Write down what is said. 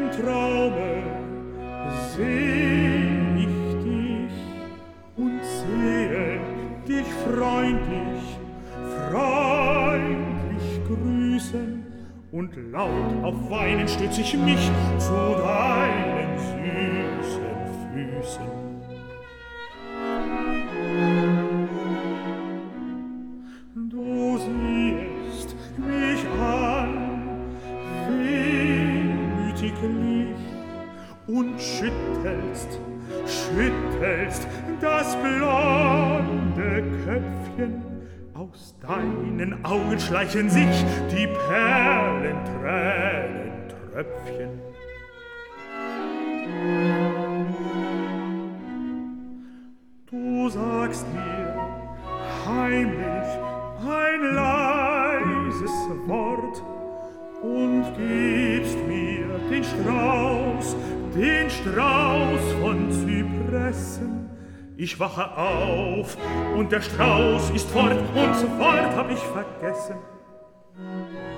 Im Traume seh ich dich und sehe dich freundlich grüßen, und laut auf Weinen stütz ich mich zu deinen süßen Füßen. Du siehst mich an, wehmütiglich, und schüttelst das blonde Köpfchen. Aus deinen Augen schleichen sich die Perlentränentröpfchen. Du sagst mir heimlich ein leises Wort und gibst mir den Strauß von Zypressen. Ich wache auf und der Strauß ist fort und sofort hab ich vergessen.